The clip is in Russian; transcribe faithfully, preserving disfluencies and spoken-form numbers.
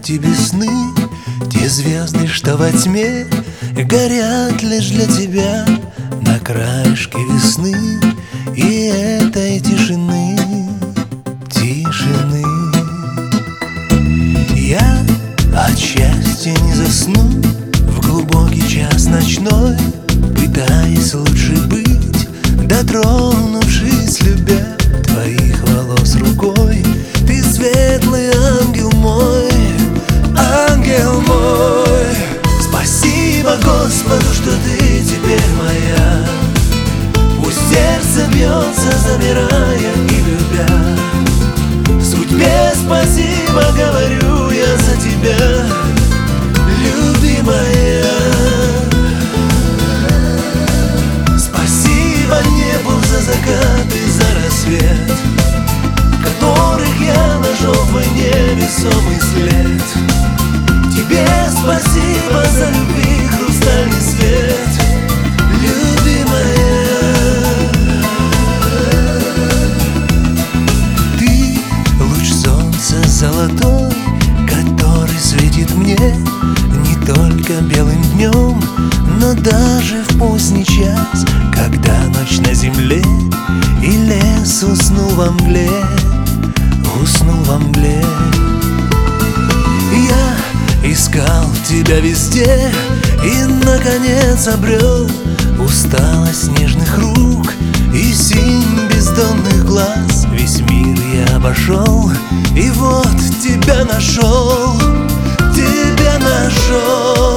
тебе сны, те звезды, что во тьме горят лишь для тебя на краешке весны и этой тишины, тишины. Я от счастья не засну в глубокий час ночной, пытаясь лучше быть, дотронувшись, любя твоих волос рукой. Ты светлый ангел мой, ангел мой. Спасибо Господу, что ты теперь моя. Пусть сердце бьется, замирая и любя. Судьбе спасибо говорю я за тебя, любимая. Спасибо небу за закат и за рассвет, в которых я нашел твой невесомый след. Тебе спасибо за любви хрустальный свет, любимая. Ты луч солнца золотой, который светит мне не только белым днем, но даже в поздний час, когда ночь на земле и лес уснул во мгле, уснул во мгле. Я искал тебя везде и, наконец, обрел усталость нежных рук и синь бездонных глаз. Весь мир я обошел и вот тебя нашел, тебя нашел.